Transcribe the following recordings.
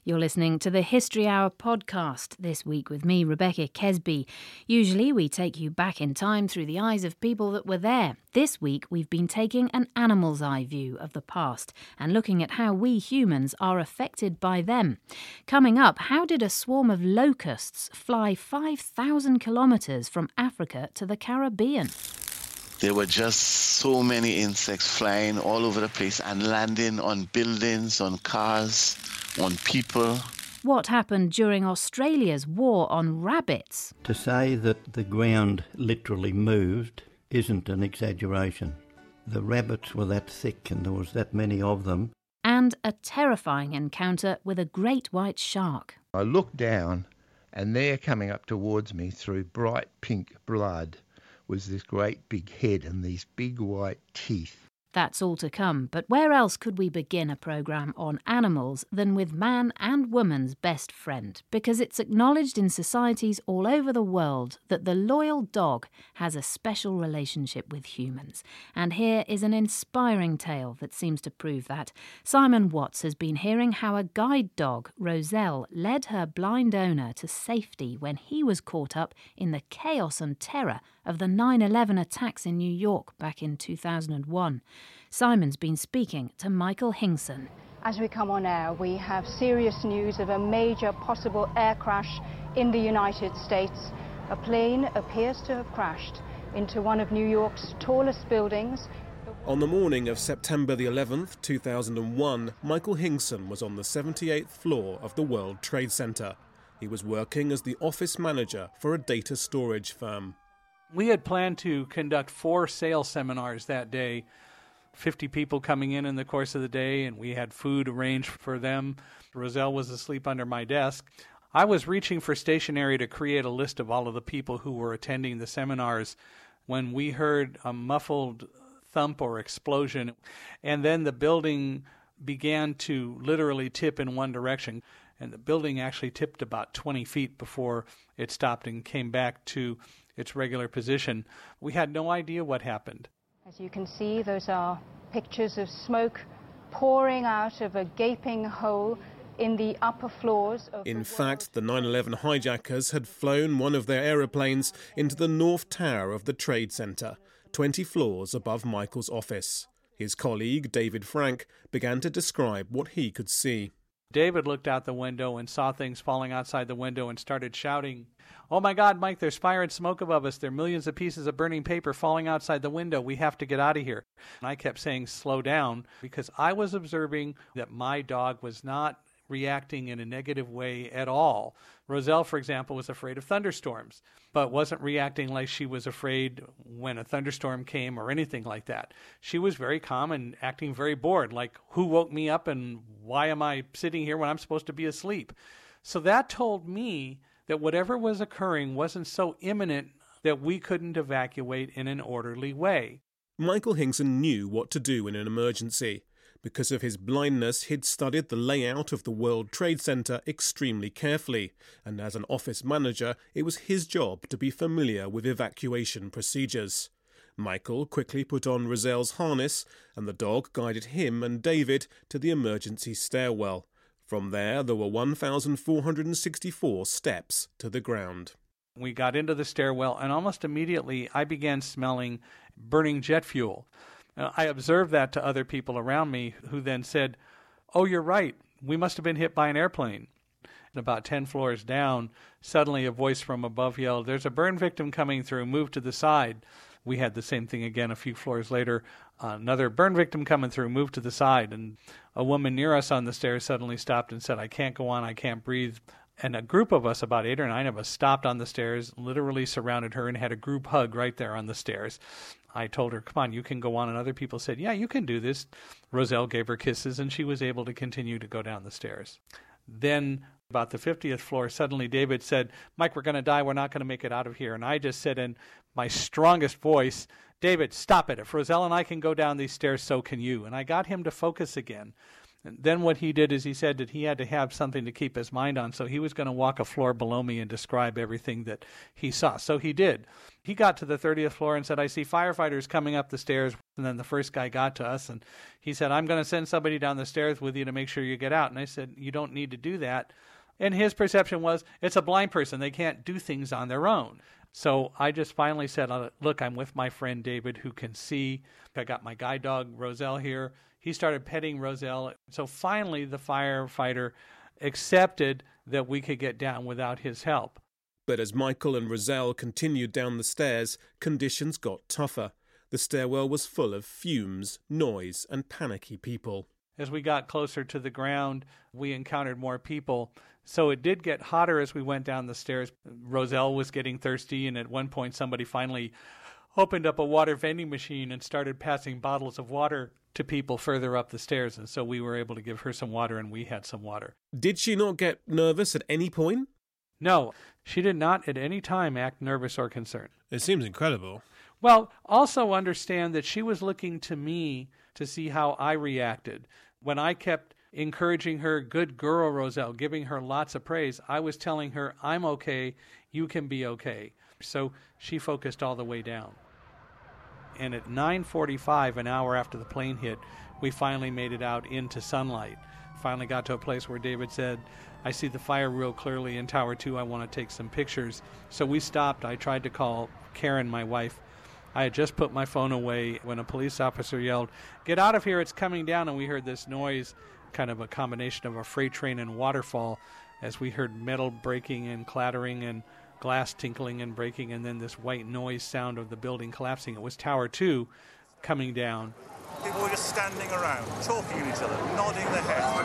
You're listening to the History Hour podcast, this week with me, Rebecca Kesby. Usually we take you back in time through the eyes of people that were there. This week we've been taking an animal's eye view of the past and looking at how we humans are affected by them. Coming up, how did a swarm of locusts fly 5,000 kilometres from Africa to the Caribbean? There were just so many insects flying all over the place and landing on buildings, on cars, on people. What happened during Australia's war on rabbits? To say that the ground literally moved isn't an exaggeration. The rabbits were that thick and there was that many of them. And a terrifying encounter with a great white shark. I looked down and there coming up towards me through bright pink blood was this great big head and these big white teeth. That's all to come, but where else could we begin a programme on animals than with man and woman's best friend? Because it's acknowledged in societies all over the world that the loyal dog has a special relationship with humans. And here is an inspiring tale that seems to prove that. Simon Watts has been hearing how a guide dog, Roselle, led her blind owner to safety when he was caught up in the chaos and terror of the 9/11 attacks in New York back in 2001. Simon's been speaking to Michael Hingson. As we come on air, we have serious news of a major possible air crash in the United States. A plane appears to have crashed into one of New York's tallest buildings. On the morning of September the 11th, 2001, Michael Hingson was on the 78th floor of the World Trade Center. He was working as the office manager for a data storage firm. We had planned to conduct 4 sales seminars that day, 50 people coming in the course of the day, and we had food arranged for them. Roselle was asleep under my desk. I was reaching for stationery to create a list of all of the people who were attending the seminars when we heard a muffled thump or explosion, and then the building began to literally tip in one direction. And the building actually tipped about 20 feet before it stopped and came back to its regular position. We had no idea what happened. As you can see, those are pictures of smoke pouring out of a gaping hole in the upper floors of In fact, the 9/11 hijackers had flown one of their aeroplanes into the North Tower of the Trade Center, 20 floors above Michael's office. His colleague, David Frank, began to describe what he could see. David looked out the window and saw things falling outside the window and started shouting, "Oh my God, Mike, there's fire and smoke above us. There are millions of pieces of burning paper falling outside the window. We have to get out of here." And I kept saying, "Slow down," because I was observing that my dog was not reacting in a negative way at all. Roselle, for example, was afraid of thunderstorms, but wasn't reacting like she was afraid when a thunderstorm came or anything like that. She was very calm and acting very bored, like, who woke me up and why am I sitting here when I'm supposed to be asleep? So that told me that whatever was occurring wasn't so imminent that we couldn't evacuate in an orderly way. Michael Hingson knew what to do in an emergency. Because of his blindness, he'd studied the layout of the World Trade Center extremely carefully, and as an office manager, it was his job to be familiar with evacuation procedures. Michael quickly put on Roselle's harness, and the dog guided him and David to the emergency stairwell. From there were 1,464 steps to the ground. We got into the stairwell, and almost immediately I began smelling burning jet fuel. I observed that to other people around me who then said, "Oh, you're right. We must have been hit by an airplane." And about 10 floors down, suddenly a voice from above yelled, "There's a burn victim coming through. Move to the side." We had the same thing again a few floors later. Another burn victim coming through. Move to the side. And a woman near us on the stairs suddenly stopped and said, "I can't go on. I can't breathe." And a group of us, about 8 or 9 of us, stopped on the stairs, literally surrounded her and had a group hug right there on the stairs. I told her, "Come on, you can go on." And other people said, "Yeah, you can do this." Roselle gave her kisses and she was able to continue to go down the stairs. Then about the 50th floor, suddenly David said, "Mike, we're going to die. We're not going to make it out of here." And I just said in my strongest voice, "David, stop it. If Roselle and I can go down these stairs, so can you." And I got him to focus again. And then what he did is he said that he had to have something to keep his mind on, so he was going to walk a floor below me and describe everything that he saw. So he did. He got to the 30th floor and said, I see firefighters coming up the stairs. And then the first guy got to us, and he said, I'm going to send somebody down the stairs with you to make sure you get out. And I said, you don't need to do that. And his perception was, it's a blind person. They can't do things on their own. So I just finally said, look, I'm with my friend David who can see. I got my guide dog, Roselle, here. He started petting Roselle. So finally the firefighter accepted that we could get down without his help. But as Michael and Roselle continued down the stairs, conditions got tougher. The stairwell was full of fumes, noise, and panicky people. As we got closer to the ground, we encountered more people. So it did get hotter as we went down the stairs. Roselle was getting thirsty, and at one point somebody finally opened up a water vending machine and started passing bottles of water to people further up the stairs. And so we were able to give her some water, and we had some water. Did she not get nervous at any point? No, she did not at any time act nervous or concerned. It seems incredible. Well, also understand that she was looking to me to see how I reacted. When I kept encouraging her, good girl, Roselle, giving her lots of praise, I was telling her, I'm okay, you can be okay. So she focused all the way down. And at 9:45, an hour after the plane hit, we finally made it out into sunlight. Finally got to a place where David said, I see the fire real clearly in Tower 2, I want to take some pictures. So we stopped. I tried to call Karen, my wife. I had just put my phone away when a police officer yelled, get out of here, it's coming down. And we heard this noise, kind of a combination of a freight train and waterfall, as we heard metal breaking and clattering and glass tinkling and breaking, and then this white noise sound of the building collapsing. It was Tower 2 coming down. People were just standing around, talking to each other, nodding their heads.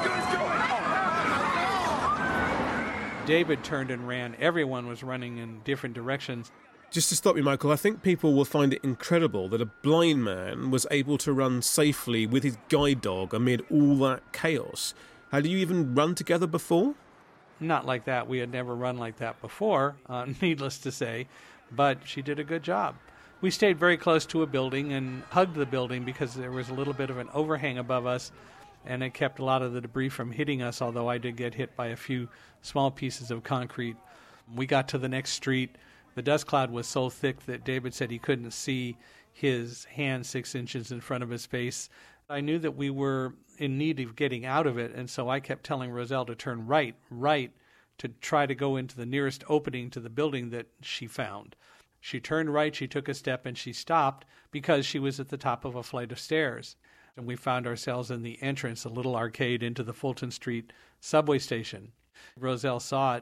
David turned and ran. Everyone was running in different directions. Just to stop you, Michael, I think people will find it incredible that a blind man was able to run safely with his guide dog amid all that chaos. Had you even run together before? Not like that. We had never run like that before, needless to say, but she did a good job. We stayed very close to a building and hugged the building because there was a little bit of an overhang above us, and it kept a lot of the debris from hitting us, although I did get hit by a few small pieces of concrete. We got to the next street. The dust cloud was so thick that David said he couldn't see his hand 6 inches in front of his face. I knew that we were in need of getting out of it, and so I kept telling Roselle to turn right, to try to go into the nearest opening to the building that she found. She turned right, she took a step, and she stopped because she was at the top of a flight of stairs. And we found ourselves in the entrance, a little arcade into the Fulton Street subway station. Roselle saw it.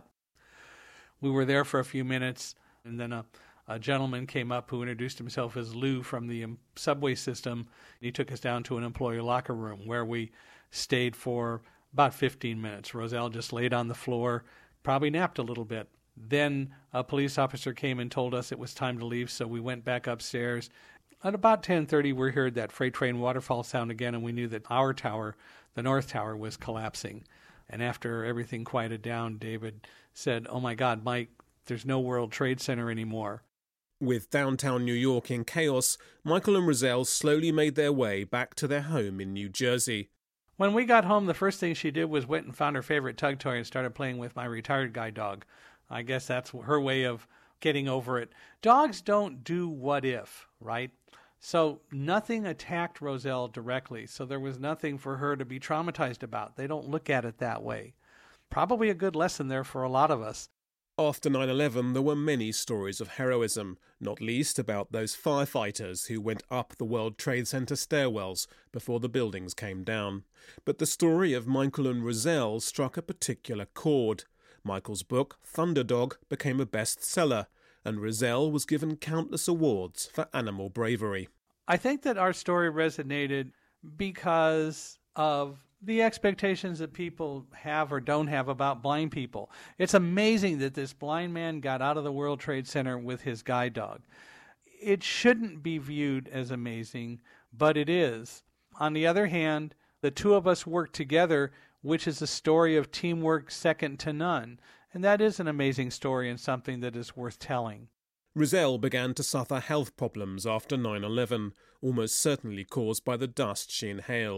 We were there for a few minutes, and then a gentleman came up who introduced himself as Lou from the subway system. He took us down to an employee locker room where we stayed for about 15 minutes. Roselle just laid on the floor, probably napped a little bit. Then a police officer came and told us it was time to leave, so we went back upstairs. At about 10:30, we heard that freight train waterfall sound again, and we knew that our tower, the North Tower, was collapsing. And after everything quieted down, David said, oh my God, Mike, there's no World Trade Center anymore. With downtown New York in chaos, Michael and Roselle slowly made their way back to their home in New Jersey. When we got home, the first thing she did was went and found her favorite tug toy and started playing with my retired guide dog. I guess that's her way of getting over it. Dogs don't do what if, right? So nothing attacked Roselle directly, so there was nothing for her to be traumatized about. They don't look at it that way. Probably a good lesson there for a lot of us. After 9/11, there were many stories of heroism, not least about those firefighters who went up the World Trade Center stairwells before the buildings came down. But the story of Michael and Roselle struck a particular chord. Michael's book, Thunderdog, became a bestseller, and Roselle was given countless awards for animal bravery. I think that our story resonated because of the expectations that people have or don't have about blind people. It's amazing that this blind man got out of the World Trade Center with his guide dog. It shouldn't be viewed as amazing, but it is. On the other hand, the two of us worked together, which is a story of teamwork second to none. And that is an amazing story and something that is worth telling. Roselle began to suffer health problems after 9/11, almost certainly caused by the dust she inhaled.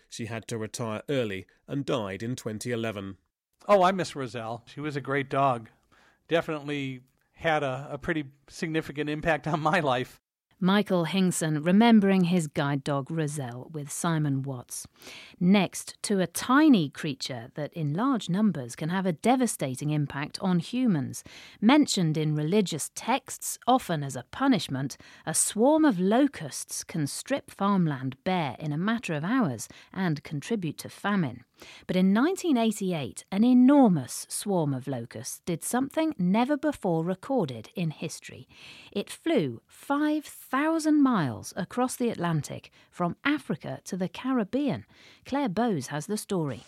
She had to retire early and died in 2011. Oh, I miss Roselle. She was a great dog. Definitely had a pretty significant impact on my life. Michael Hingson remembering his guide dog Roselle with Simon Watts. Next, to a tiny creature that in large numbers can have a devastating impact on humans. Mentioned in religious texts, often as a punishment, a swarm of locusts can strip farmland bare in a matter of hours and contribute to famine. But in 1988, an enormous swarm of locusts did something never before recorded in history. It flew 5,000 miles across the Atlantic from Africa to the Caribbean. Claire Bowes has the story.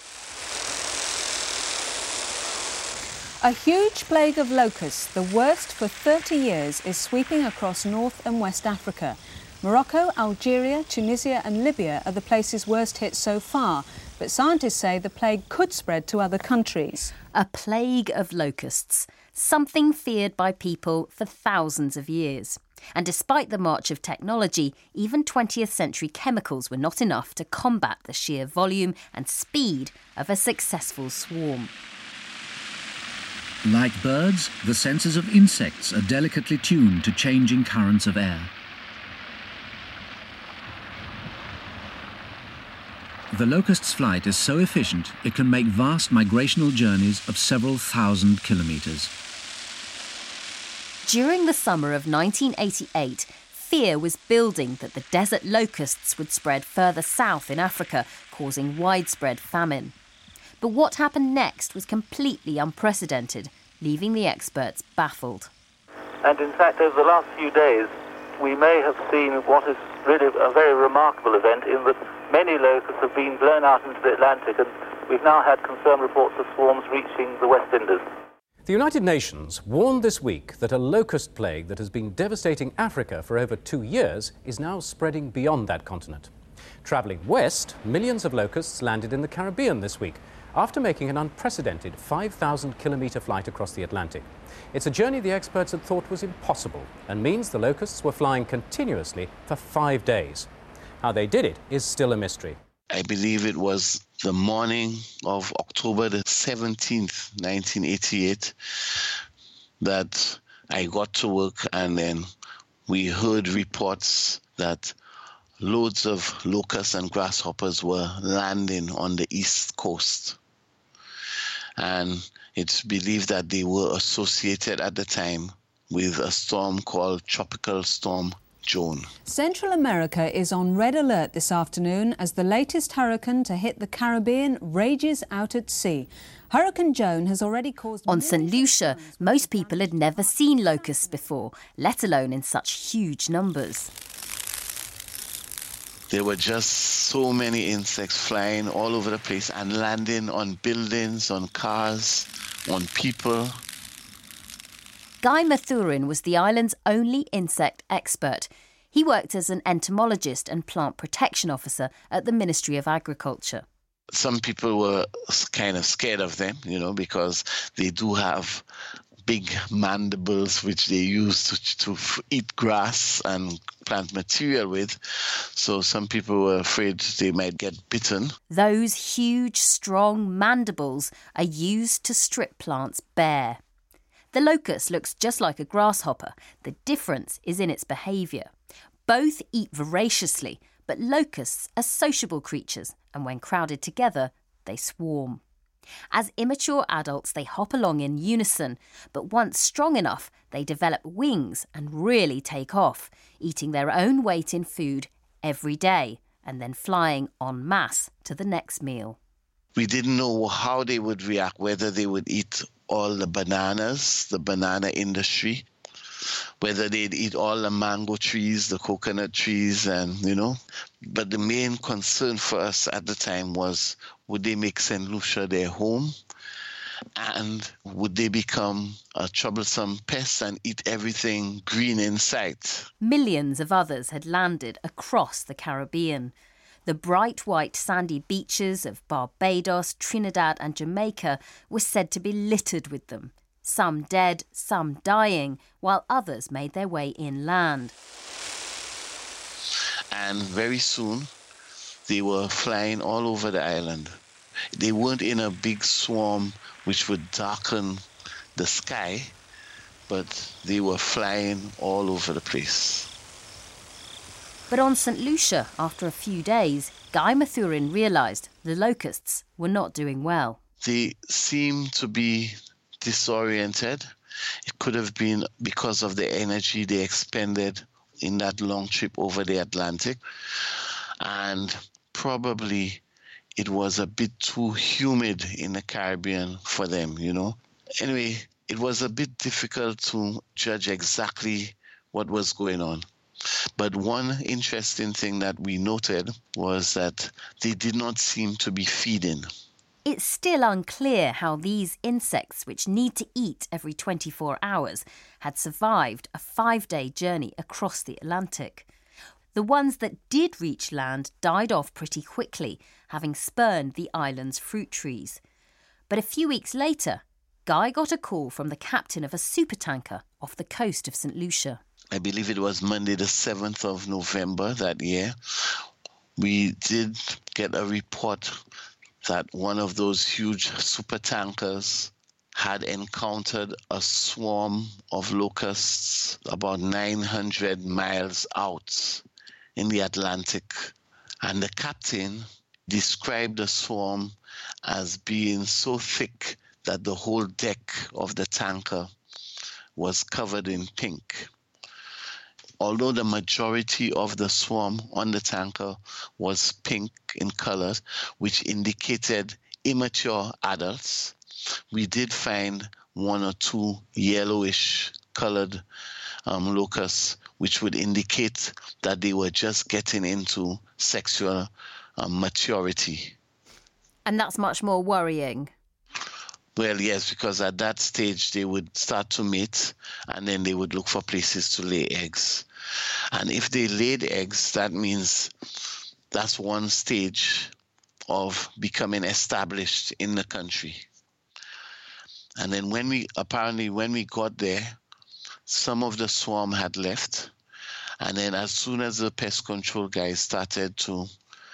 A huge plague of locusts, the worst for 30 years, is sweeping across North and West Africa. Morocco, Algeria, Tunisia and Libya are the places worst hit so far, but scientists say the plague could spread to other countries. A plague of locusts, something feared by people for thousands of years. And despite the march of technology, even 20th century chemicals were not enough to combat the sheer volume and speed of a successful swarm. Like birds, the senses of insects are delicately tuned to changing currents of air. The locust's flight is so efficient it can make vast migrational journeys of several thousand kilometres. During the summer of 1988, fear was building that the desert locusts would spread further south in Africa, causing widespread famine. But what happened next was completely unprecedented, leaving the experts baffled. And in fact, over the last few days, we may have seen what is really a very remarkable event in that many locusts have been blown out into the Atlantic, and we've now had confirmed reports of swarms reaching the West Indies. The United Nations warned this week that a locust plague that has been devastating Africa for over 2 years is now spreading beyond that continent. Travelling west, millions of locusts landed in the Caribbean this week, after making an unprecedented 5,000-kilometre flight across the Atlantic. It's a journey the experts had thought was impossible and means the locusts were flying continuously for 5 days. How they did it is still a mystery. I believe it was the morning of October the 17th, 1988, that I got to work, and then we heard reports that loads of locusts and grasshoppers were landing on the east coast. And it's believed that they were associated at the time with a storm called Tropical Storm Joan. Central America is on red alert this afternoon as the latest hurricane to hit the Caribbean rages out at sea. Hurricane Joan has already caused... On St Lucia, most people had never seen locusts before, let alone in such huge numbers. There were just so many insects flying all over the place and landing on buildings, on cars, on people. Guy Mathurin was the island's only insect expert. He worked as an entomologist and plant protection officer at the Ministry of Agriculture. Some people were kind of scared of them, because they do have big mandibles which they use to eat grass and plant material with. So some people were afraid they might get bitten. Those huge, strong mandibles are used to strip plants bare. The locust looks just like a grasshopper. The difference is in its behaviour. Both eat voraciously, but locusts are sociable creatures, and when crowded together, they swarm. As immature adults, they hop along in unison, but once strong enough, they develop wings and really take off, eating their own weight in food every day, and then flying en masse to the next meal. We didn't know how they would react, whether they would eat all the bananas, the banana industry, whether they'd eat all the mango trees, the coconut trees, and, But the main concern for us at the time was, would they make St. Lucia their home? And would they become a troublesome pest and eat everything green in sight? Millions of others had landed across the Caribbean. The bright white sandy beaches of Barbados, Trinidad and Jamaica were said to be littered with them. Some dead, some dying, while others made their way inland. And very soon, they were flying all over the island. They weren't in a big swarm which would darken the sky, but they were flying all over the place. But on St. Lucia, after a few days, Guy Mathurin realised the locusts were not doing well. They seemed to be disoriented. It could have been because of the energy they expended in that long trip over the Atlantic. And probably it was a bit too humid in the Caribbean for them, you know. Anyway, it was a bit difficult to judge exactly what was going on. But one interesting thing that we noted was that they did not seem to be feeding. It's still unclear how these insects, which need to eat every 24 hours, had survived a 5-day journey across the Atlantic. The ones that did reach land died off pretty quickly, having spurned the island's fruit trees. But a few weeks later, Guy got a call from the captain of a supertanker off the coast of St. Lucia. I believe it was Monday the 7th of November that year. We did get a report that one of those huge supertankers had encountered a swarm of locusts about 900 miles out in the Atlantic. And the captain described the swarm as being so thick that the whole deck of the tanker was covered in pink. Although the majority of the swarm on the tanker was pink in color, which indicated immature adults, we did find 1 or 2 yellowish colored locusts, which would indicate that they were just getting into sexual maturity. And that's much more worrying. Well, yes, because at that stage they would start to mate and then they would look for places to lay eggs. And if they laid eggs, that means that's one stage of becoming established in the country. And then when we got there, some of the swarm had left. And then as soon as the pest control guys started to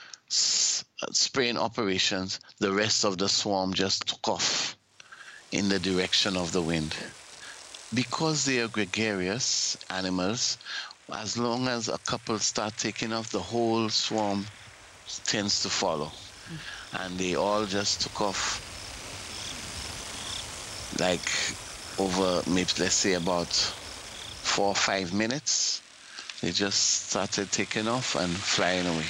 spraying operations, the rest of the swarm just took off in the direction of the wind. Because they are gregarious animals, as long as a couple start taking off, the whole swarm tends to follow. And they all just took off like over maybe, let's say, about 4 or 5 minutes. They just started taking off and flying away.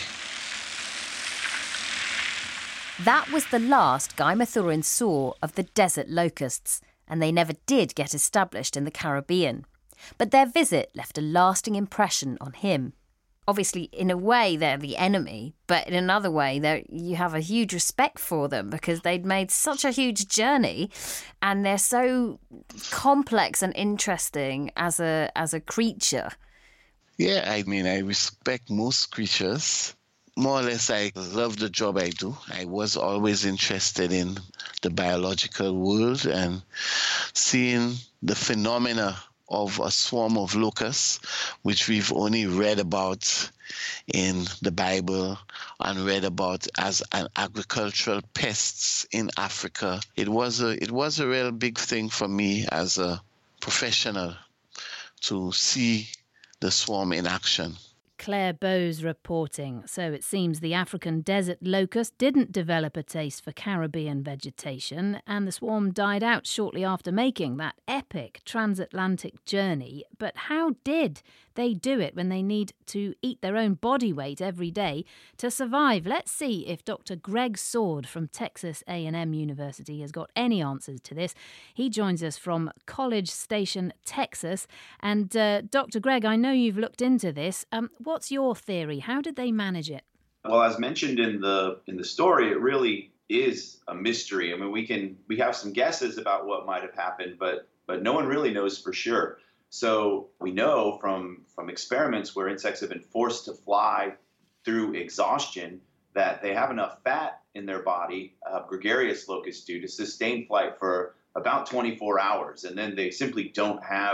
That was the last Guy Mathurin saw of the desert locusts, and they never did get established in the Caribbean. But their visit left a lasting impression on him. Obviously, in a way, they're the enemy, but in another way, you have a huge respect for them because they'd made such a huge journey, and they're so complex and interesting as a creature. Yeah, I mean, I respect most creatures. More or less, I love the job I do. I was always interested in the biological world and seeing the phenomena of a swarm of locusts, which we've only read about in the Bible and read about as an agricultural pests in Africa. It was a real big thing for me as a professional to see the swarm in action. Claire Bowes reporting. So it seems the African desert locust didn't develop a taste for Caribbean vegetation, and the swarm died out shortly after making that epic transatlantic journey. But how did they do it when they need to eat their own body weight every day to survive? Let's see if Dr. Greg Sword from Texas A&M University has got any answers to this. He joins us from College Station, Texas. And Dr. Greg, I know you've looked into this. What's your theory? How did they manage it? Well, as mentioned in the story, it really is a mystery. I mean, we have some guesses about what might have happened, but no one really knows for sure. So we know from experiments where insects have been forced to fly through exhaustion that they have enough fat in their body, gregarious locusts do, to sustain flight for about 24 hours. And then they simply don't have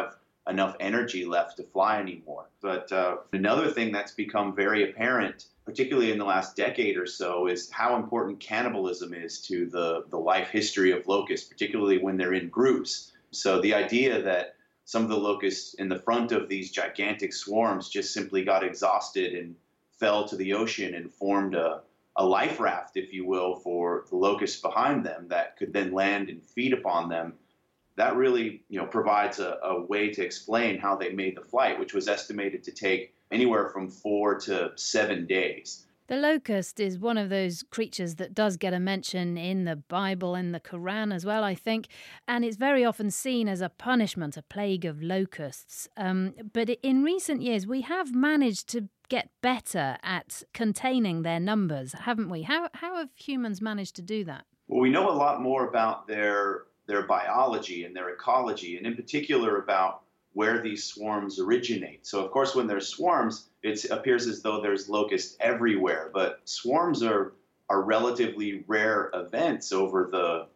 enough energy left to fly anymore. But another thing that's become very apparent, particularly in the last decade or so, is how important cannibalism is to the life history of locusts, particularly when they're in groups. So the idea that some of the locusts in the front of these gigantic swarms just simply got exhausted and fell to the ocean and formed a life raft, if you will, for the locusts behind them that could then land and feed upon them. That really, provides a way to explain how they made the flight, which was estimated to take anywhere from 4 to 7 days. The locust is one of those creatures that does get a mention in the Bible and the Quran as well, I think, and it's very often seen as a punishment, a plague of locusts. But in recent years, we have managed to get better at containing their numbers, haven't we? How have humans managed to do that? Well, we know a lot more about their biology and their ecology, and in particular about where these swarms originate. So, of course, when there's swarms, it appears as though there's locusts everywhere. But swarms are relatively rare events over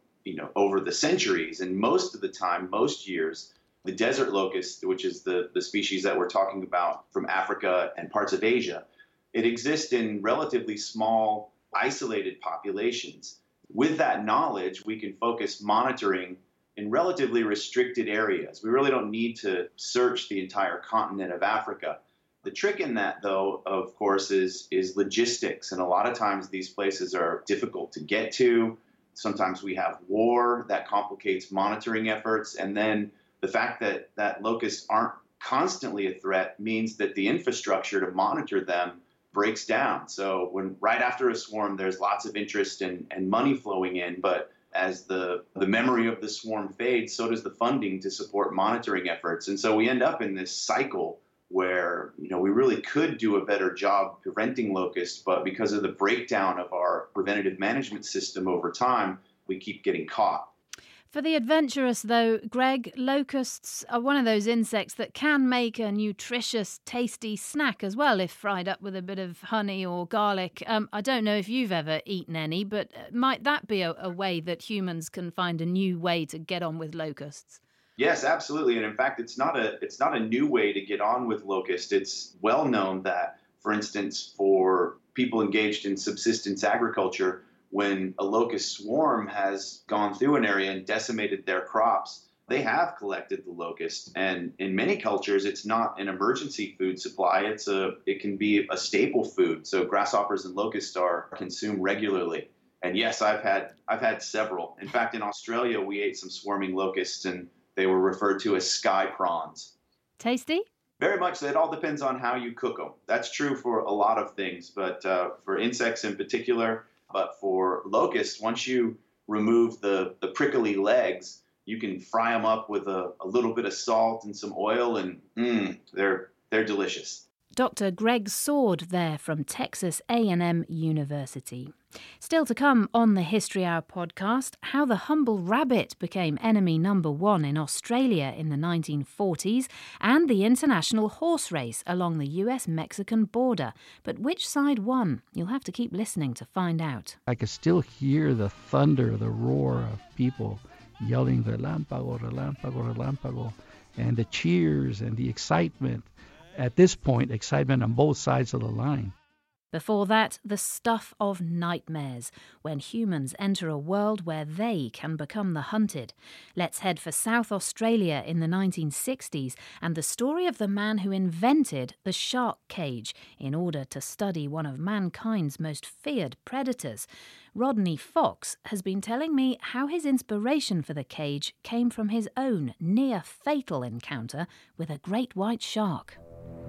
the centuries. And most of the time, most years, the desert locust, which is the species that we're talking about from Africa and parts of Asia, it exists in relatively small, isolated populations. With that knowledge, we can focus monitoring in relatively restricted areas. We really don't need to search the entire continent of Africa. The trick in that, though, of course, is logistics. And a lot of times these places are difficult to get to. Sometimes we have war that complicates monitoring efforts. And then the fact that locusts aren't constantly a threat means that the infrastructure to monitor them breaks down. So when right after a swarm, there's lots of interest and money flowing in, but as the memory of the swarm fades, so does the funding to support monitoring efforts. And so we end up in this cycle where, we really could do a better job preventing locusts, but because of the breakdown of our preventative management system over time, we keep getting caught. For the adventurous, though, Greg, locusts are one of those insects that can make a nutritious, tasty snack as well if fried up with a bit of honey or garlic. I don't know if you've ever eaten any, but might that be a way that humans can find a new way to get on with locusts? Yes, absolutely. And in fact, it's not a new way to get on with locusts. It's well known that, for instance, for people engaged in subsistence agriculture, when a locust swarm has gone through an area and decimated their crops, they have collected the locust. And in many cultures, it's not an emergency food supply. It can be a staple food. So grasshoppers and locusts are consumed regularly. And yes, I've had several. In fact, in Australia, we ate some swarming locusts, and they were referred to as sky prawns. Tasty? Very much. It all depends on how you cook them. That's true for a lot of things, but for insects in particular. But for locusts, once you remove the prickly legs, you can fry them up with a little bit of salt and some oil, and they're delicious. Dr. Greg Sword there from Texas A&M University. Still to come on the History Hour podcast, how the humble rabbit became enemy number one in Australia in the 1940s, and the international horse race along the US-Mexican border. But which side won? You'll have to keep listening to find out. I could still hear the thunder, the roar of people yelling "Relámpago, relámpago, relámpago," and the cheers and the excitement. At this point, excitement on both sides of the line. Before that, the stuff of nightmares, when humans enter a world where they can become the hunted. Let's head for South Australia in the 1960s and the story of the man who invented the shark cage in order to study one of mankind's most feared predators. Rodney Fox has been telling me how his inspiration for the cage came from his own near-fatal encounter with a great white shark.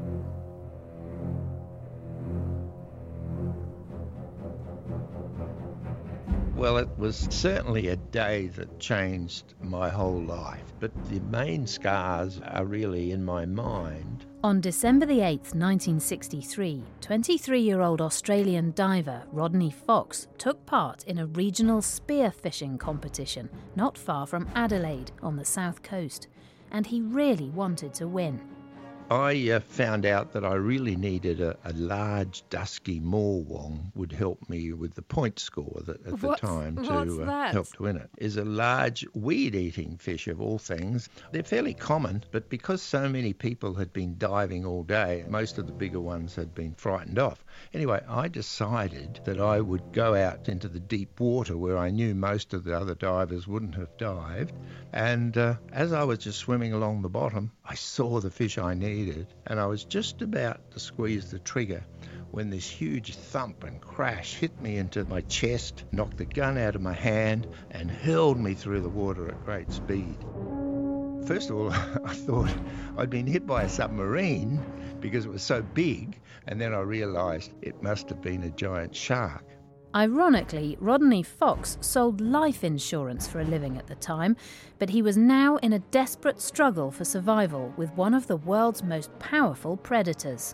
Well, it was certainly a day that changed my whole life, but the main scars are really in my mind. On December the 8th, 1963, 23-year-old Australian diver Rodney Fox took part in a regional spearfishing competition not far from Adelaide on the south coast, and he really wanted to win. I found out that I really needed a large, dusky morwong would help me with the point score at the time to help to win it. Is a large weed-eating fish of all things. They're fairly common, but because so many people had been diving all day, most of the bigger ones had been frightened off. Anyway, I decided that I would go out into the deep water where I knew most of the other divers wouldn't have dived. And as I was just swimming along the bottom, I saw the fish I needed, and I was just about to squeeze the trigger when this huge thump and crash hit me into my chest, knocked the gun out of my hand, and hurled me through the water at great speed. First of all, I thought I'd been hit by a submarine because it was so big, and then I realised it must have been a giant shark. Ironically, Rodney Fox sold life insurance for a living at the time, but he was now in a desperate struggle for survival with one of the world's most powerful predators.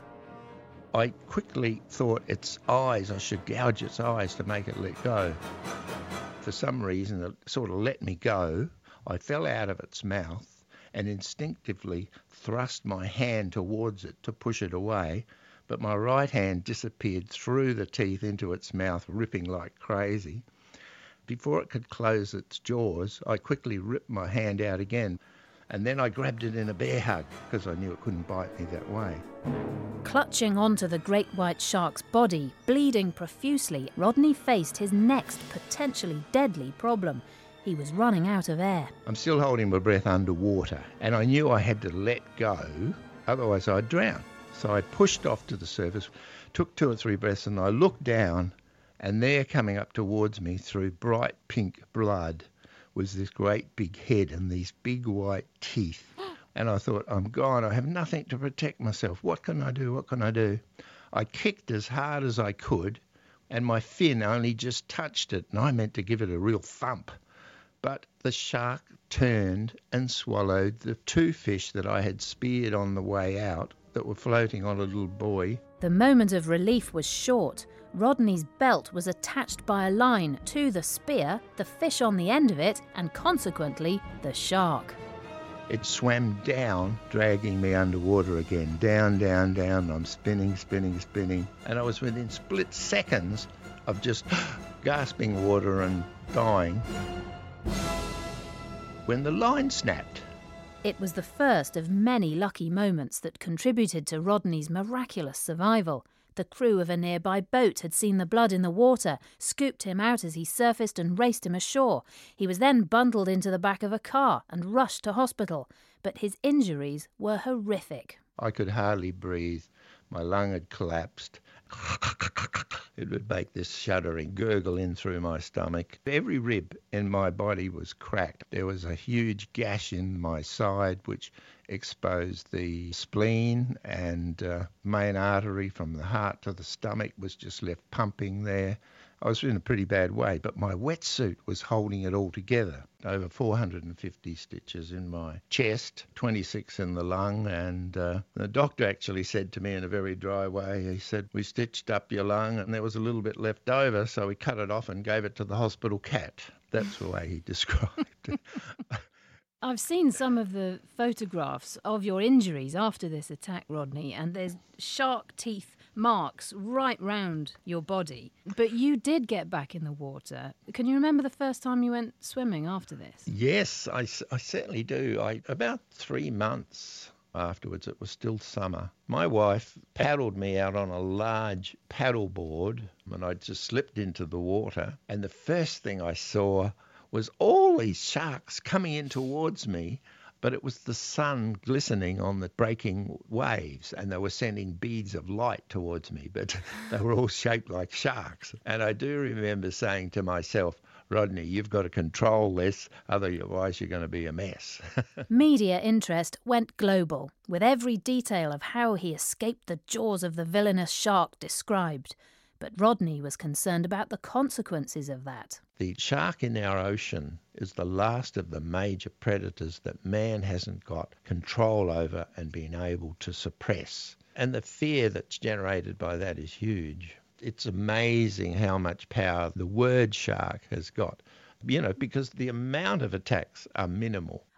I quickly thought its eyes, I should gouge its eyes to make it let go. For some reason, it sort of let me go. I fell out of its mouth and instinctively thrust my hand towards it to push it away, but my right hand disappeared through the teeth into its mouth, ripping like crazy. Before it could close its jaws, I quickly ripped my hand out again, and then I grabbed it in a bear hug because I knew it couldn't bite me that way. Clutching onto the great white shark's body, bleeding profusely, Rodney faced his next potentially deadly problem. He was running out of air. I'm still holding my breath underwater, and I knew I had to let go, otherwise I'd drown. So I pushed off to the surface, took 2 or 3 breaths, and I looked down, and there coming up towards me through bright pink blood was this great big head and these big white teeth. And I thought, I'm gone. I have nothing to protect myself. What can I do? What can I do? I kicked as hard as I could, and my fin only just touched it, and I meant to give it a real thump. But the shark turned and swallowed the 2 fish that I had speared on the way out that were floating on a little buoy. The moment of relief was short. Rodney's belt was attached by a line to the spear, the fish on the end of it, and consequently, the shark. It swam down, dragging me underwater again. Down, down, down. I'm spinning, spinning, spinning. And I was within split seconds of just gasping water and dying when the line snapped. It was the first of many lucky moments that contributed to Rodney's miraculous survival. The crew of a nearby boat had seen the blood in the water, scooped him out as he surfaced and raced him ashore. He was then bundled into the back of a car and rushed to hospital, but his injuries were horrific. I could hardly breathe. My lung had collapsed. It would make this shuddering gurgle in through my stomach. Every rib in my body was cracked. There was a huge gash in my side which exposed the spleen, and main artery from the heart to the stomach was just left pumping there. I was in a pretty bad way, but my wetsuit was holding it all together. Over 450 stitches in my chest, 26 in the lung, and the doctor actually said to me in a very dry way, he said, we stitched up your lung and there was a little bit left over, so we cut it off and gave it to the hospital cat. That's the way he described it. I've seen some of the photographs of your injuries after this attack, Rodney, and there's shark teeth marks right round your body. But you did get back in the water. Can you remember the first time you went swimming after this? Yes, I certainly do. About 3 months afterwards, it was still summer, my wife paddled me out on a large paddle board, and I just slipped into the water. And the first thing I saw was all these sharks coming in towards me, but it was the sun glistening on the breaking waves, and they were sending beads of light towards me, but they were all shaped like sharks. And I do remember saying to myself, Rodney, you've got to control this, otherwise you're going to be a mess. Media interest went global, with every detail of how he escaped the jaws of the villainous shark described. But Rodney was concerned about the consequences of that. The shark in our ocean is the last of the major predators that man hasn't got control over and been able to suppress. And the fear that's generated by that is huge. It's amazing how much power the word shark has got, because the amount of attacks are minimal.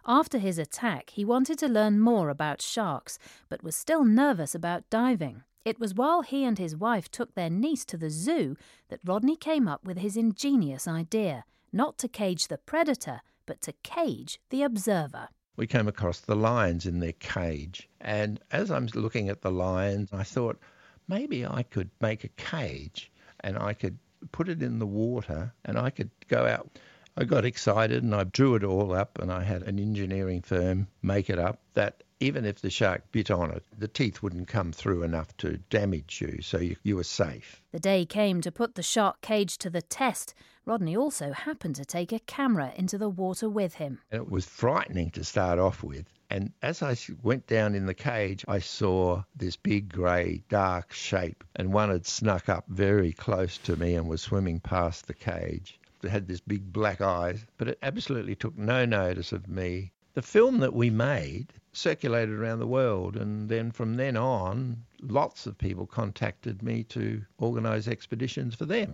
After his attack, he wanted to learn more about sharks, but was still nervous about diving. It was while he and his wife took their niece to the zoo that Rodney came up with his ingenious idea, not to cage the predator, but to cage the observer. We came across the lions in their cage, and as I'm looking at the lions, I thought maybe I could make a cage and I could put it in the water and I could go out. I got excited and I drew it all up, and I had an engineering firm make it up that even if the shark bit on it, the teeth wouldn't come through enough to damage you, so you were safe. The day came to put the shark cage to the test. Rodney also happened to take a camera into the water with him. And it was frightening to start off with. And as I went down in the cage, I saw this big grey dark shape, and one had snuck up very close to me and was swimming past the cage. It had this big black eyes, but it absolutely took no notice of me. The film that we made circulated around the world, and then from then on, lots of people contacted me to organise expeditions for them.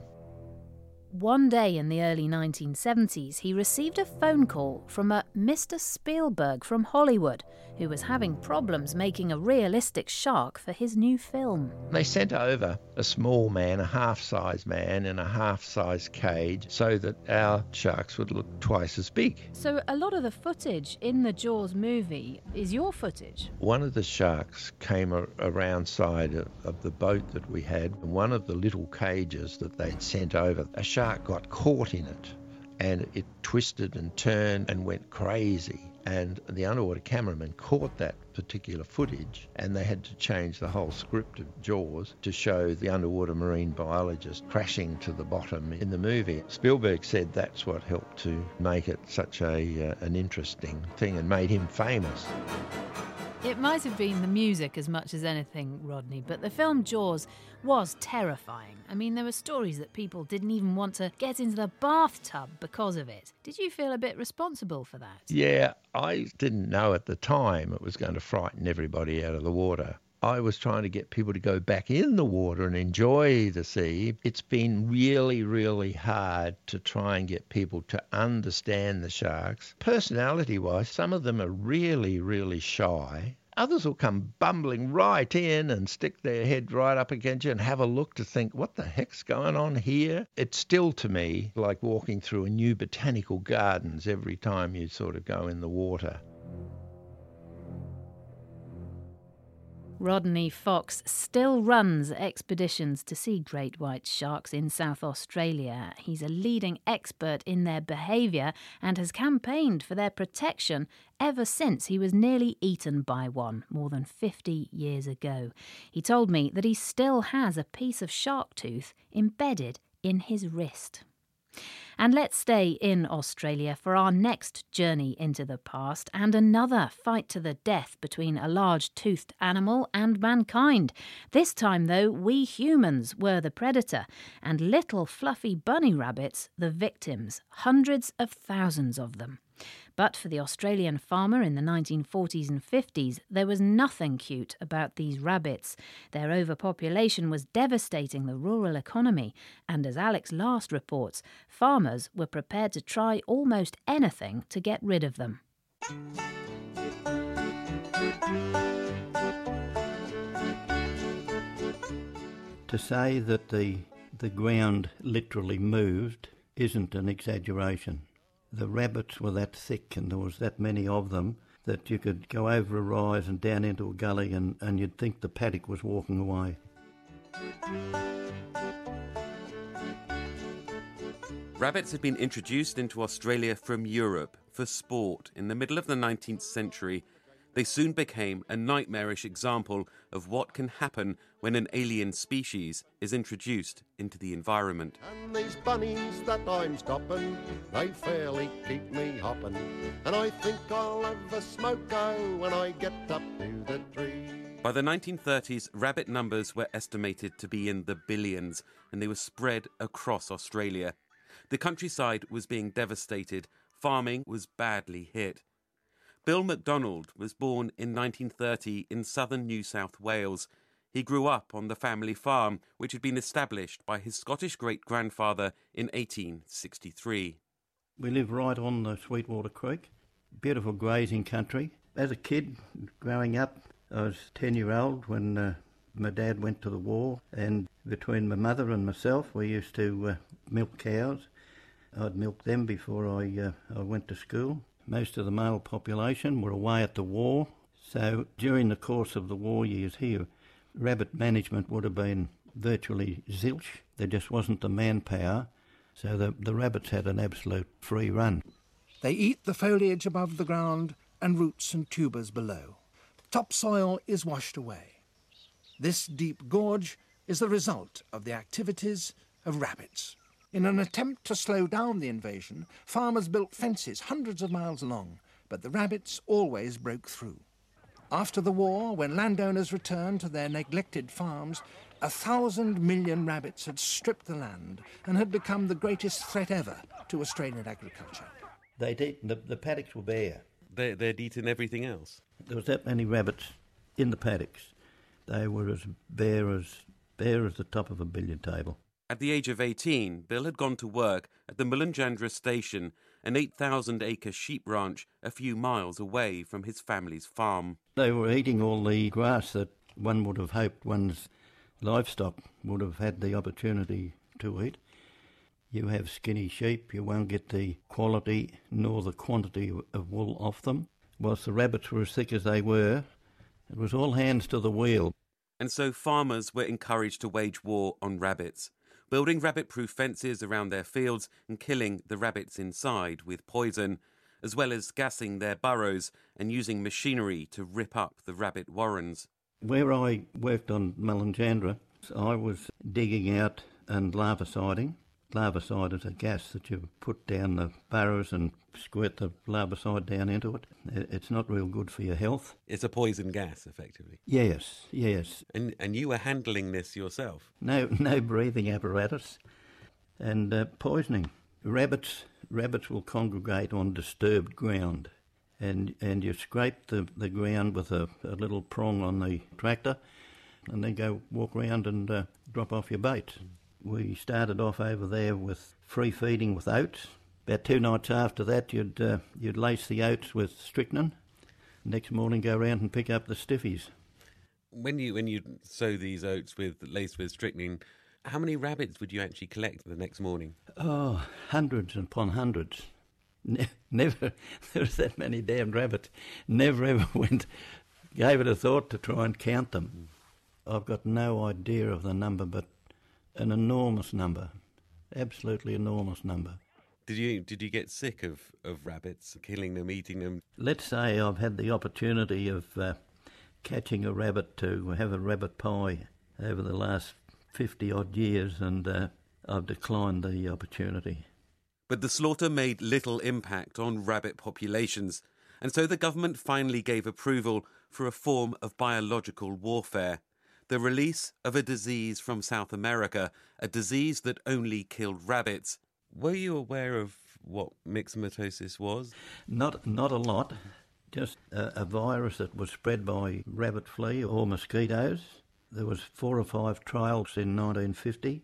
One day in the early 1970s, he received a phone call from a Mr. Spielberg from Hollywood, who was having problems making a realistic shark for his new film. They sent over a small man, a half-size man in a half-size cage, so that our sharks would look twice as big. So a lot of the footage in the Jaws movie is your footage? One of the sharks came around side of the boat that we had, and one of the little cages that they'd sent over, a shark got caught in it, and it twisted and turned and went crazy. And the underwater cameraman caught that particular footage, and they had to change the whole script of Jaws to show the underwater marine biologist crashing to the bottom in the movie. Spielberg said that's what helped to make it such an interesting thing and made him famous. It might have been the music as much as anything, Rodney, but the film Jaws was terrifying. I mean, there were stories that people didn't even want to get into the bathtub because of it. Did you feel a bit responsible for that? Yeah, I didn't know at the time it was going to frighten everybody out of the water. I was trying to get people to go back in the water and enjoy the sea. It's been really, really hard to try and get people to understand the sharks. Personality-wise, some of them are really, really shy. Others will come bumbling right in and stick their head right up against you and have a look to think, what the heck's going on here? It's still, to me, like walking through a new botanical gardens every time you sort of go in the water. Rodney Fox still runs expeditions to see great white sharks in South Australia. He's a leading expert in their behaviour and has campaigned for their protection ever since he was nearly eaten by one more than 50 years ago. He told me that he still has a piece of shark tooth embedded in his wrist. And let's stay in Australia for our next journey into the past and another fight to the death between a large-toothed animal and mankind. This time, though, we humans were the predator and little fluffy bunny rabbits the victims, hundreds of thousands of them. But for the Australian farmer in the 1940s and 50s, there was nothing cute about these rabbits. Their overpopulation was devastating the rural economy, and as Alex Last reports, farmers were prepared to try almost anything to get rid of them. To say that the ground literally moved isn't an exaggeration. The rabbits were that thick and there was that many of them that you could go over a rise and down into a gully and you'd think the paddock was walking away. Rabbits had been introduced into Australia from Europe for sport in the middle of the 19th century. They soon became a nightmarish example of what can happen when an alien species is introduced into the environment. And these bunnies that I'm stopping, they fairly keep me hopping. And I think I'll have a smoke-o when I get up to the tree. By the 1930s, rabbit numbers were estimated to be in the billions, and they were spread across Australia. The countryside was being devastated. Farming was badly hit. Bill MacDonald was born in 1930 in southern New South Wales. He grew up on the family farm, which had been established by his Scottish great-grandfather in 1863. We live right on the Sweetwater Creek. beautiful grazing country. As a kid, growing up, I was 10-year-old when my dad went to the war, and between my mother and myself, we used to milk cows. I'd milk them before I went to school. Most of the male population were away at the war, so during the course of the war years here, rabbit management would have been virtually zilch. There just wasn't the manpower, so the rabbits had an absolute free run. They eat the foliage above the ground and roots and tubers below. Topsoil is washed away. This deep gorge is the result of the activities of rabbits. In an attempt to slow down the invasion, farmers built fences hundreds of miles long, but the rabbits always broke through. After the war, when landowners returned to their neglected farms, 1,000 million rabbits had stripped the land and had become the greatest threat ever to Australian agriculture. They'd eaten, the paddocks were bare. They'd eaten everything else? There was that many rabbits in the paddocks. They were as bare as the top of a billiard table. At the age of 18, Bill had gone to work at the Mullanjandra station, an 8,000-acre sheep ranch a few miles away from his family's farm. They were eating all the grass that one would have hoped one's livestock would have had the opportunity to eat. You have skinny sheep, you won't get the quality nor the quantity of wool off them. Whilst the rabbits were as thick as they were, it was all hands to the wheel. And so farmers were encouraged to wage war on rabbits, building rabbit-proof fences around their fields and killing the rabbits inside with poison, as well as gassing their burrows and using machinery to rip up the rabbit warrens. Where I worked on Mullanjandra, I was digging out and larviciding. Larvicide is a gas that you put down the burrows and squirt the larvicide down into it. It's not real good for your health. It's a poison gas, effectively. Yes. And you were handling this yourself? No breathing apparatus. And poisoning. Rabbits will congregate on disturbed ground. And you scrape the ground with a little prong on the tractor and then go walk around and drop off your bait. We started off over there with free feeding with oats. About 2 nights after that, you'd lace the oats with strychnine. Next morning, go around and pick up the stiffies. When you sow these oats laced with strychnine, how many rabbits would you actually collect the next morning? Oh, hundreds upon hundreds. Never, there was that many damned rabbits. Never ever gave it a thought to try and count them. I've got no idea of the number, but an enormous number, absolutely enormous number. Did you get sick of rabbits, killing them, eating them? Let's say I've had the opportunity of catching a rabbit to have a rabbit pie over the last 50-odd years, and I've declined the opportunity. But the slaughter made little impact on rabbit populations, and so the government finally gave approval for a form of biological warfare. The release of a disease from South America, a disease that only killed rabbits. Were you aware of what myxomatosis was? Not a lot. Just a virus that was spread by rabbit flea or mosquitoes. There was 4 or 5 trials in 1950,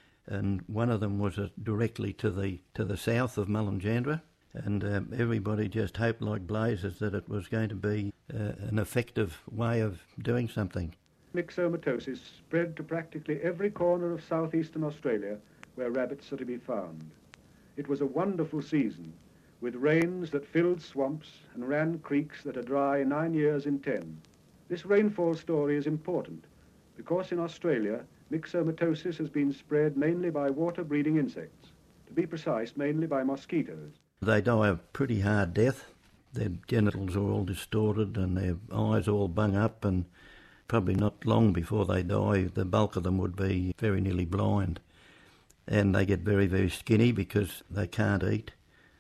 and one of them was directly to the south of Mullanjandra, and everybody just hoped like blazes that it was going to be an effective way of doing something. Myxomatosis spread to practically every corner of southeastern Australia where rabbits are to be found. It was a wonderful season, with rains that filled swamps and ran creeks that are dry 9 years in 10. This rainfall story is important because in Australia, myxomatosis has been spread mainly by water-breeding insects, to be precise, mainly by mosquitoes. They die a pretty hard death. Their genitals are all distorted and their eyes all bung up, and probably not long before they die, the bulk of them would be very nearly blind. And they get very, very skinny because they can't eat.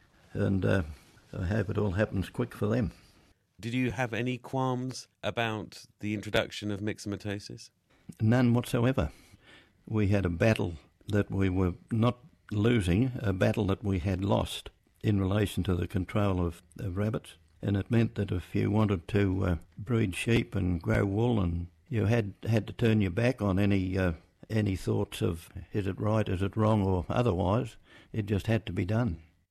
And I hope it all happens quick for them. Did you have any qualms about the introduction of myxomatosis? None whatsoever. We had a battle that we were not losing, a battle that we had lost in relation to the control of rabbits. And it meant that if you wanted to breed sheep and grow wool, and you had to turn your back on any thoughts of is it right, is it wrong, or otherwise, it just had to be done.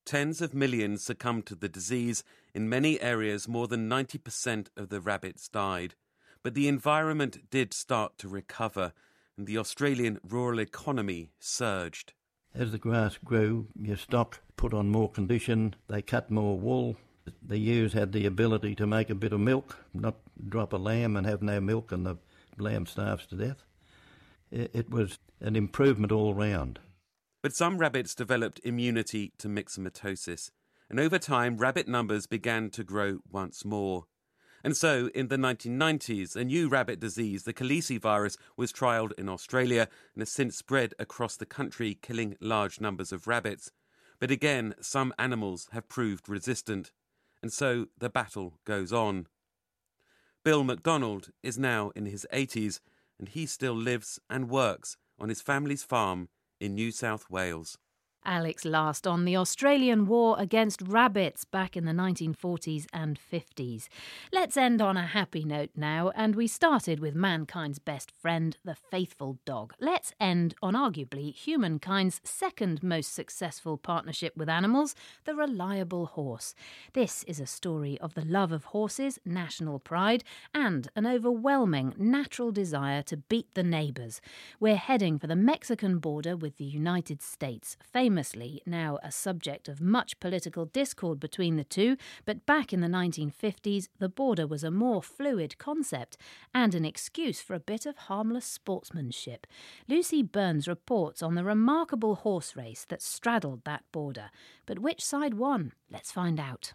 Tens of millions succumbed to the disease. In many areas, more than 90% of the rabbits died. But the environment did start to recover, and the Australian rural economy surged. As the grass grew, your stock put on more condition, they cut more wool. The ewes had the ability to make a bit of milk, not drop a lamb and have no milk and the lamb starves to death. It was an improvement all round. But some rabbits developed immunity to myxomatosis, and over time rabbit numbers began to grow once more. And so, in the 1990s, a new rabbit disease, the Khaleesi virus, was trialled in Australia and has since spread across the country, killing large numbers of rabbits. But again, some animals have proved resistant, and so the battle goes on. Bill McDonald is now in his 80s, and he still lives and works on his family's farm in New South Wales. Alex last on the Australian war against rabbits back in the 1940s and 50s. Let's end on a happy note now, and we started with mankind's best friend, the faithful dog. Let's end on arguably humankind's second most successful partnership with animals, the reliable horse. This is a story of the love of horses, national pride, and an overwhelming natural desire to beat the neighbours. We're heading for the Mexican border with the United States, famously now a subject of much political discord between the two, but back in the 1950s, the border was a more fluid concept and an excuse for a bit of harmless sportsmanship. Lucy Burns reports on the remarkable horse race that straddled that border. But which side won? Let's find out.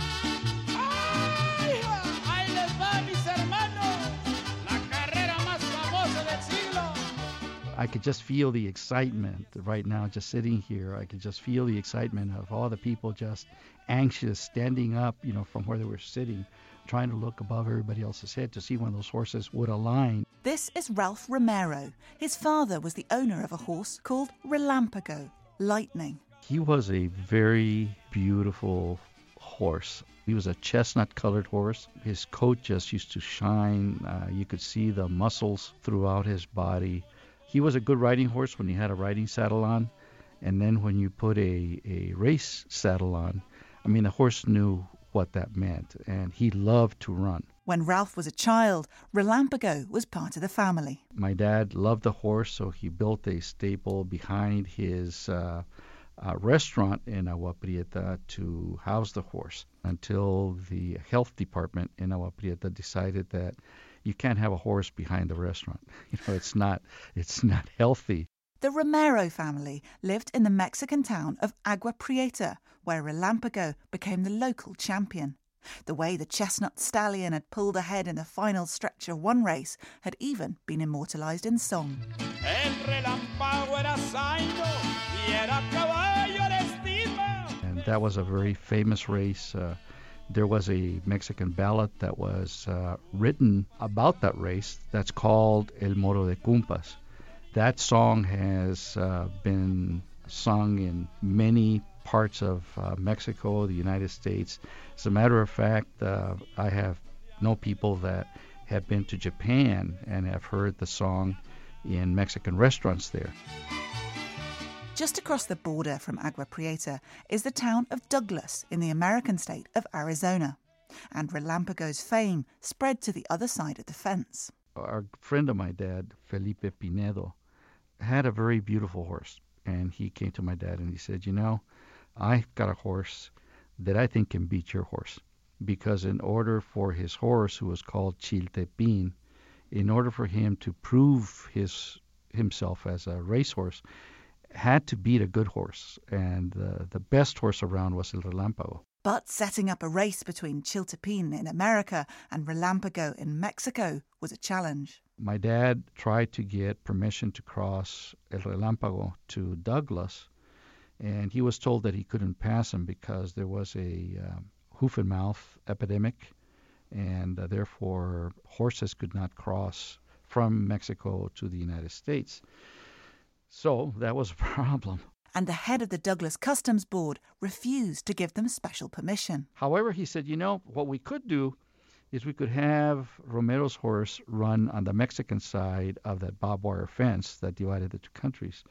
I could just feel the excitement right now, just sitting here. I could just feel the excitement of all the people just anxious, standing up, from where they were sitting, trying to look above everybody else's head to see when those horses would align. This is Ralph Romero. His father was the owner of a horse called Relampago, Lightning. He was a very beautiful horse. He was a chestnut-colored horse. His coat just used to shine. You could see the muscles throughout his body. He was a good riding horse when he had a riding saddle on, and then when you put a race saddle on, the horse knew what that meant, and he loved to run. When Ralph was a child, Relampago was part of the family. My dad loved the horse, so he built a stable behind his restaurant in Agua Prieta to house the horse until the health department in Agua Prieta decided that you can't have a horse behind the restaurant. It's not healthy. The Romero family lived in the Mexican town of Agua Prieta, where Relampago became the local champion. The way the chestnut stallion had pulled ahead in the final stretch of one race had even been immortalized in song. And that was a very famous race. There was a Mexican ballad that was written about that race that's called El Moro de Cumpas. That song has been sung in many parts of Mexico, the United States. As a matter of fact, I know people that have been to Japan and have heard the song in Mexican restaurants there. Just across the border from Agua Prieta is the town of Douglas in the American state of Arizona. And Relampago's fame spread to the other side of the fence. A friend of my dad, Felipe Pinedo, had a very beautiful horse. And he came to my dad and he said, I've got a horse that I think can beat your horse. Because in order for his horse, who was called Chiltepin, in order for him to prove himself as a racehorse, had to beat a good horse, and the best horse around was El Relampago. But setting up a race between Chiltepin in America and Relampago in Mexico was a challenge. My dad tried to get permission to cross El Relampago to Douglas, and he was told that he couldn't pass him because there was a hoof and mouth epidemic, and therefore horses could not cross from Mexico to the United States. So that was a problem. And the head of the Douglas Customs Board refused to give them special permission. However, he said, what we could do is we could have Romero's horse run on the Mexican side of that barbed wire fence that divided the two countries.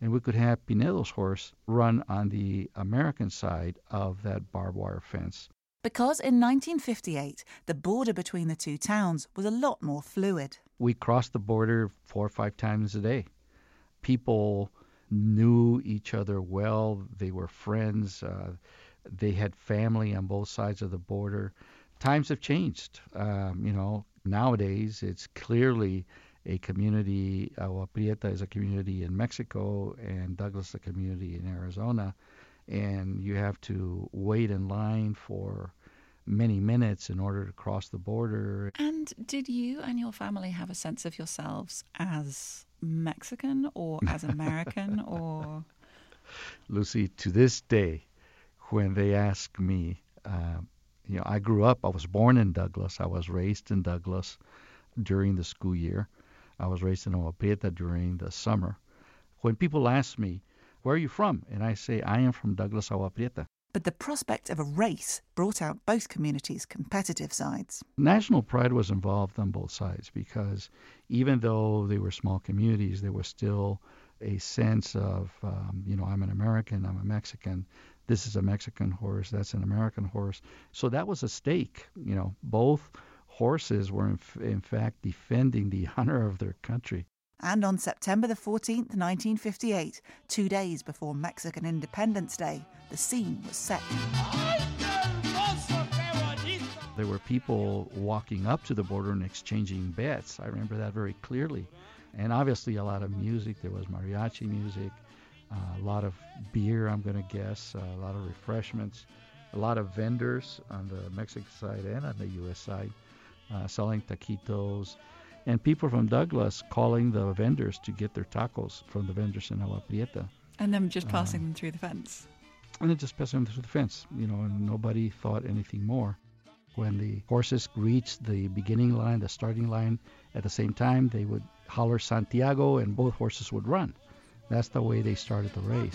and we could have Pinedo's horse run on the American side of that barbed wire fence. Because in 1958, the border between the two towns was a lot more fluid. We crossed the border 4 or 5 times a day. People knew each other well. They were friends. They had family on both sides of the border. Times have changed. Nowadays it's clearly a community. Agua Prieta is a community in Mexico, and Douglas a community in Arizona. And you have to wait in line for many minutes in order to cross the border. And did you and your family have a sense of yourselves as Mexican or as American or? Lucy, to this day, when they ask me, I grew up, I was born in Douglas, I was raised in Douglas during the school year. I was raised in Agua Prieta during the summer. When people ask me, where are you from? And I say, I am from Douglas, Agua Prieta. But the prospect of a race brought out both communities' competitive sides. National pride was involved on both sides because even though they were small communities, there was still a sense of, I'm an American, I'm a Mexican. This is a Mexican horse, that's an American horse. So that was a stake. Both horses were in fact defending the honor of their country. And on September the 14th, 1958, 2 days before Mexican Independence Day, the scene was set. There were people walking up to the border and exchanging bets. I remember that very clearly. And obviously a lot of music. There was mariachi music, a lot of beer, I'm going to guess, a lot of refreshments, a lot of vendors on the Mexican side and on the U.S. side selling taquitos. And people from Douglas calling the vendors to get their tacos from the vendors in Agua Prieta. And then just passing them through the fence. And then just passing them through the fence, and nobody thought anything more. When the horses reached the beginning line, the starting line, at the same time, they would holler Santiago and both horses would run. That's the way they started the race.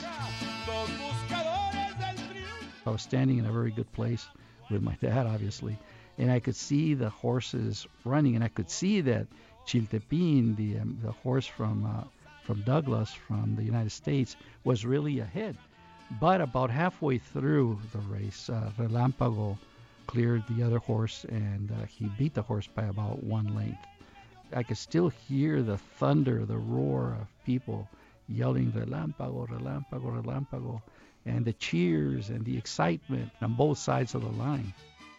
I was standing in a very good place with my dad, obviously, and I could see the horses running, and I could see that Chiltepín, the horse from Douglas, from the United States, was really ahead. But about halfway through the race, Relámpago cleared the other horse, and he beat the horse by about 1 length. I could still hear the thunder, the roar of people yelling, Relámpago, Relámpago, Relámpago, and the cheers and the excitement on both sides of the line.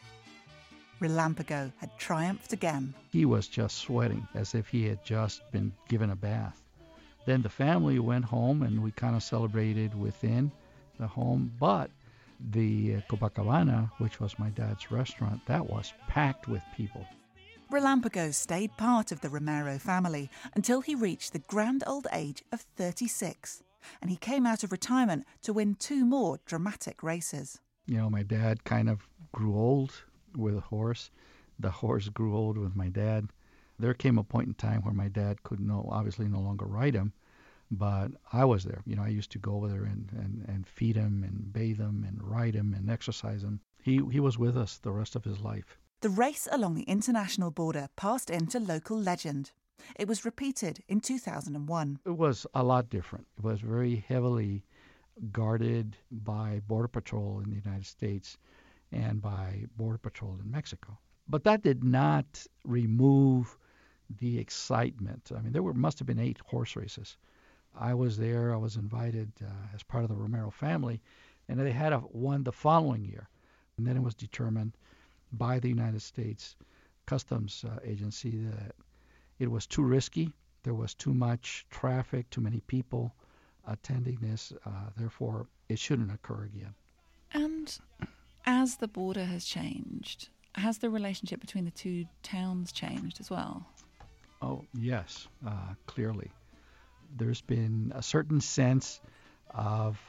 Relámpago had triumphed again. He was just sweating as if he had just been given a bath. Then the family went home and we kind of celebrated within the home. But the Copacabana, which was my dad's restaurant, that was packed with people. Relámpago stayed part of the Romero family until he reached the grand old age of 36. And he came out of retirement to win 2 more dramatic races. My dad kind of grew old with a horse. The horse grew old with my dad. There came a point in time where my dad could obviously no longer ride him, but I was there. I used to go over there and feed him and bathe him and ride him and exercise him. He was with us the rest of his life. The race along the international border passed into local legend. It was repeated in 2001. It was a lot different. It was very heavily guarded by Border Patrol in the United States and by Border Patrol in Mexico. But that did not remove the excitement. I mean, there must have been 8 horse races. I was there. I was invited as part of the Romero family, and they had one the following year. And then it was determined by the United States Customs Agency that it was too risky. There was too much traffic, too many people attending this. Therefore, it shouldn't occur again. And as the border has changed, has the relationship between the two towns changed as well? Oh, yes, clearly. There's been a certain sense of,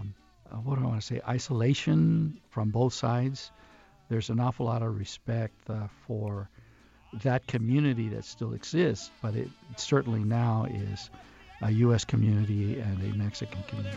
isolation from both sides. There's an awful lot of respect for that community that still exists, but it certainly now is a U.S. community and a Mexican community.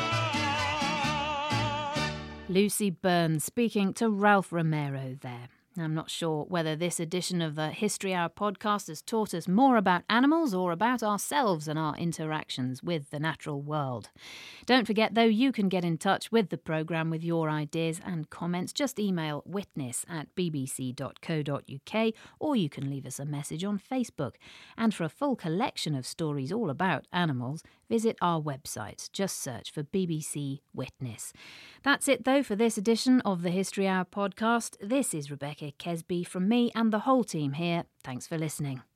Lucy Burns speaking to Ralph Romero there. I'm not sure whether this edition of the History Hour podcast has taught us more about animals or about ourselves and our interactions with the natural world. Don't forget, though, you can get in touch with the programme with your ideas and comments. Just email witness@bbc.co.uk, or you can leave us a message on Facebook. And for a full collection of stories all about animals, visit our website. Just search for BBC Witness. That's it, though, for this edition of the History Hour podcast. This is Rebecca Kesby from me and the whole team here. Thanks for listening.